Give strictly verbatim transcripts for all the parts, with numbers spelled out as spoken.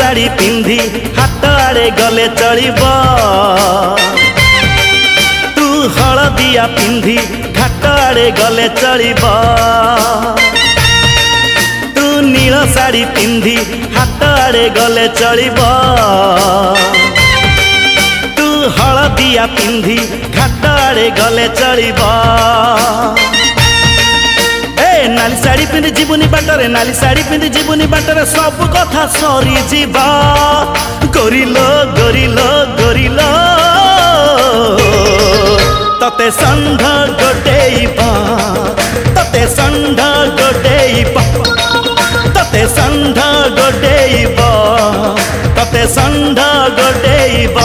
शाढ़ी पिंधि हाथ आड़े गले चलिब। तू हलदिया पिंधि घाट आड़े गले चलिब। तू नील शाढ़ी पिंधि हाथ आड़े गले चलिब। तू हलदिया पिंधि घाट आड़े गले चलिब। नाली शाढ़ी पिंधि जीवनी बाटरे नाली शाढ़ी पिंधि जीवनी बाटरे सब कथा सरी जीवा। गोरिलो गोरिलो गोरिलो तते षंढ गोटेइबा तते षंढ गोटेइबा तते षंढ गोटेइबा तते षंढ गोटेइबा।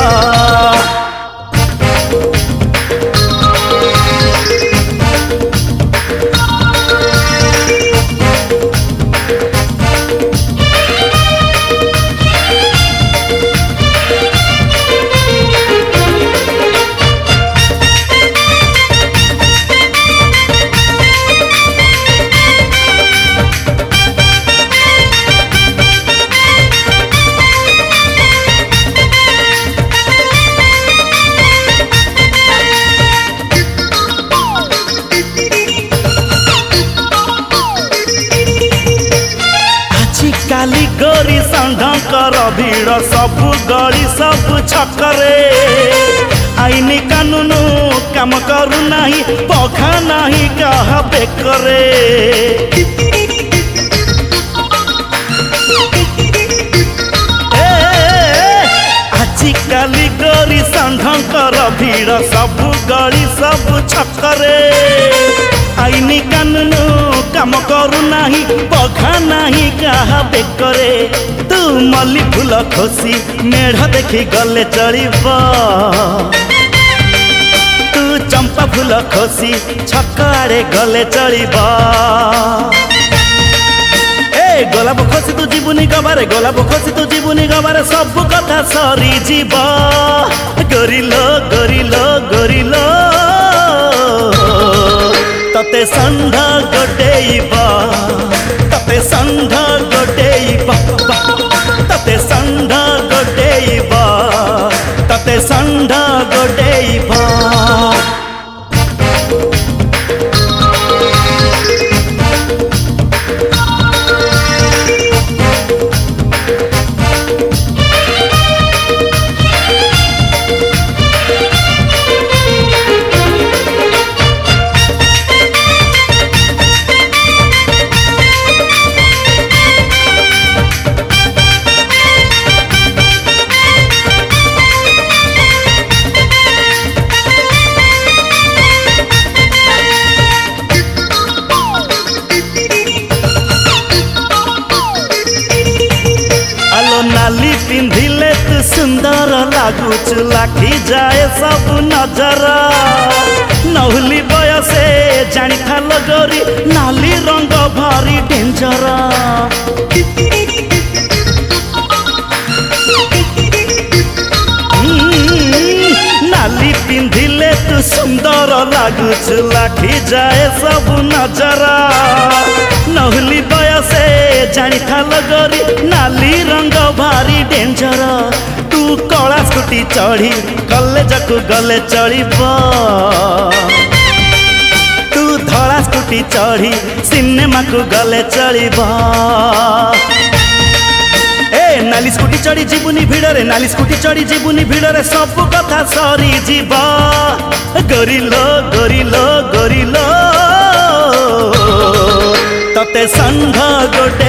काली गोरी षंढकर भीड़ सब गली सब छकरे। आईनी कानून काम करू नाही पखा नाही कहा बेकरे। आजिकाली गोरी षंढकर भीड़ सब गली सब छकरे। आईनी कानून काम करू नाही पखा नाही कहा बेकरे। तू मल्ली फूल खोसी मेढ़ देखी गले चलिब। तू चंपा फूल खोसी छक आड़े गले चलिब। ए गोलाप खोसी तू जीवनी गबारे गोलाप खोसी तू जीवनी गबारे सब कथा सरी जीव। गोरिलो गोरिलो गोरिलो तते षंढ गोटेइबा तते षंढ गोटेइबा तते षंढ गोटेइबा तते षंढ गोटेइबा। नाली पिंधिले तू सुंदर लागुचु लाखी जाए सब नजर। नहुली बयसे जानी थाल गोरी नाली रंग भारी डेंजर। नाली पिंधिले तू सुंदर लागुचु लाखी जाए सब नजर। नहुली बयसे जानी थाल गोरी नाली रंग भारी डेंजर। तू कला स्कूटी चढ़ी कॉलेज को गले चलिब। तू धला स्कूटी चढ़ी सिनेमा को गले चलिब। ए नाली स्कूटी चढ़ी जीवनी भिड़रे नाली स्कूटी चढ़ी जीवनी भिड़रे सब कथा सरी जीव। गोरिलो गोरिलो गोरिलो तते षंढ गोटे